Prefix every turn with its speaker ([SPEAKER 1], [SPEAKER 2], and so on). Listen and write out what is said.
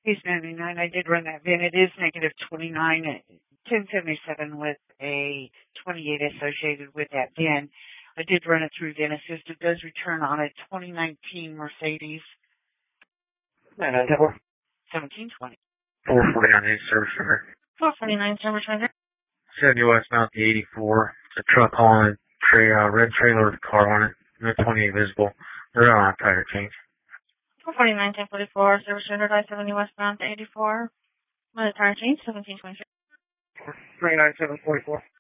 [SPEAKER 1] 279. I did run that VIN. It is negative 29 at 1077 with a 28 associated with that VIN. I did run it through VIN Assist. It does return on a 2019 Mercedes.
[SPEAKER 2] 994.
[SPEAKER 1] 1720.
[SPEAKER 2] 449 service center.
[SPEAKER 1] 449 service center.
[SPEAKER 2] 70 westbound to 84. It's a truck hauling a red trailer with a car on it. No 28 visible. They're on a tire change.
[SPEAKER 1] 449 1044 service center. 70 westbound to 84. With a tire change. 1726.
[SPEAKER 2] 39744.